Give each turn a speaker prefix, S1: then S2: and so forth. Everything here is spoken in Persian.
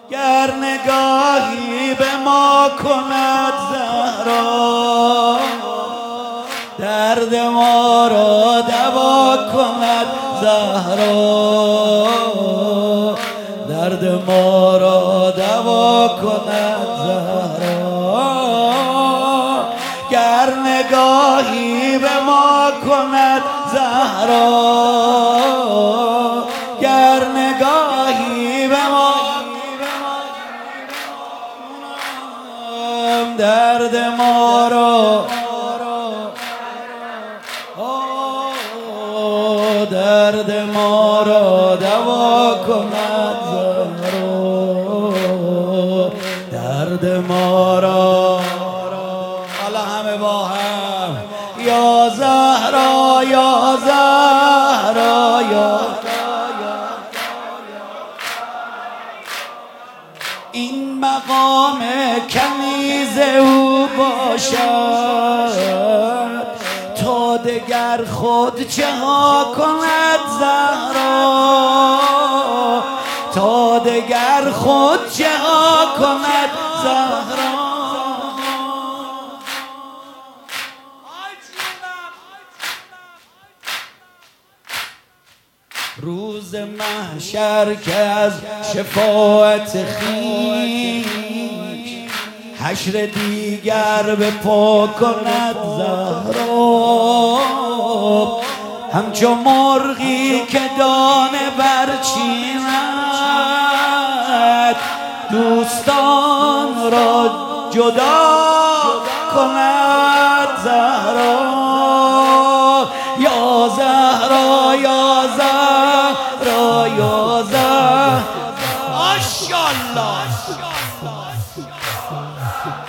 S1: گر نگاهی به ما کند زهرا، درد ما را دوا کند زهرا، درد ما را دوا کند زهرا. گر نگاهی به ما کند زهرا، گر نگاهی به ما درد ما را، درد ما را دوا کند زهرا، درد ما را. حالا همه با هم یا زهرا یا زهرا یا این مقام کنیز او باشد تا دگر خود چه ها کند زهرا، تا دگر خود چه ها کند زهرا. روز محشر که از شفاعت خویش حشر دیگر به پا کند زهرا، همچو مرغی که دانه برچیند دوستان را جدا کند زهرا، یا زهرا یا زهرا یا زهرا. ماشاءالله.